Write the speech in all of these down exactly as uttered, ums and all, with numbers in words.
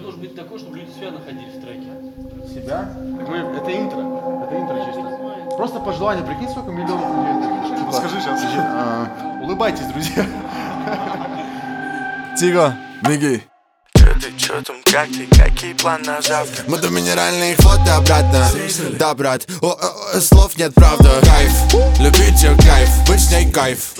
должен быть такой, чтобы люди себя находили в треке. Себя? Так мы, это интро. Это интро чисто. Просто пожелание, прикинь, сколько миллионов людей. Типа, Скажи сейчас. А, улыбайтесь, друзья. Тиго, беги. Чё ты, чё там, как ты, какие планы на завтра? Буду минеральные фото обратно. Да, брат, о, о, о, слов нет, правда. Кайф, любить ее кайф, быть с ней кайф.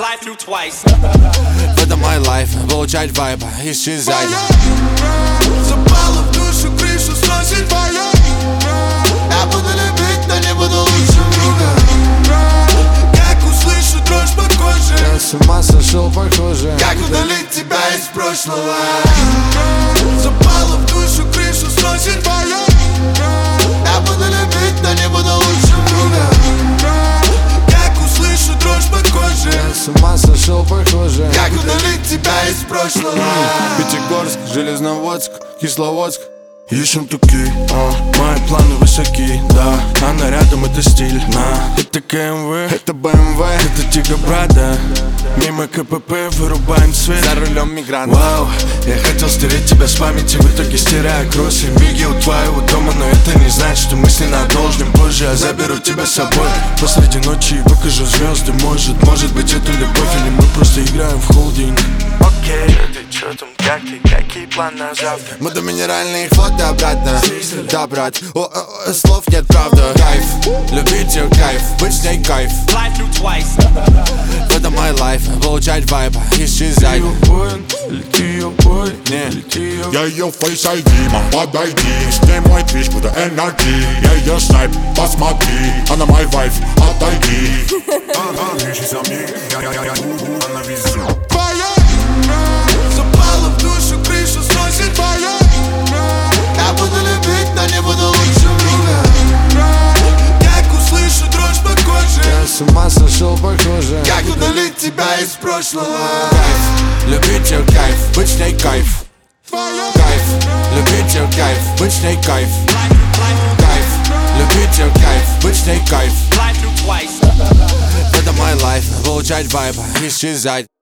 В этом мой лайф, получать вайб, исчезать. Запала в душу, крышу сносит боя. Я буду любить, но не буду лучшим другом. Как услышу дрожь по коже, я с ума сошел, похоже. Как удалить тебя из прошлого? Запала в душу, крышу сносит боя. Я буду любить, но не буду лучшим другом. Как услышу дрожь по коже, я с ума сошел, похоже. Как удалить тебя из прошлого? Пятигорск, Железноводск, Кисловодск. Ищем туки, а, мои планы высоки, да. Она рядом, это стиль, на. Это КМВ, это БМВ, это Тиго, брата. Мимо КПП вырубаем свет. За рулем мигрант. Вау, я хотел стереть тебя с памяти, в итоге стираю кроссы. Миги у твоего дома, но это не значит, что мы с ней надолжим. Позже я заберу тебя с собой посреди ночи и покажу звезды. Может, может быть это любовь, или мы просто играем в холдинг. Окей, чё ты, чё там, как ты, какие планы на завтра? Буду минеральные фото обратно. Да, брат, о, о, о, слов нет, правда. Кайф, любить ее кайф, быть с ней кайф. В этом мой лайф, получать вайб, исчезать. Не, Я ее фейс ай ди, мам, подойди. С ней мой твич, буду энергии. Я ее снайп, посмотри. Она мой вайф, отойди. Запала в душу, крышу сносит боя. Я буду любить, но не буду лучшим другом. Как услышу дрожь по коже, я с ума сошел, похоже. Как удалить тебя из прошлого? Кайф, любить ее кайф, быть с ней кайф. Кайф, любить ее кайф, быть с ней кайф. Кайф, любить ее кайф, быть с ней кайф. Это мой лайф, получать вайб, исчезать.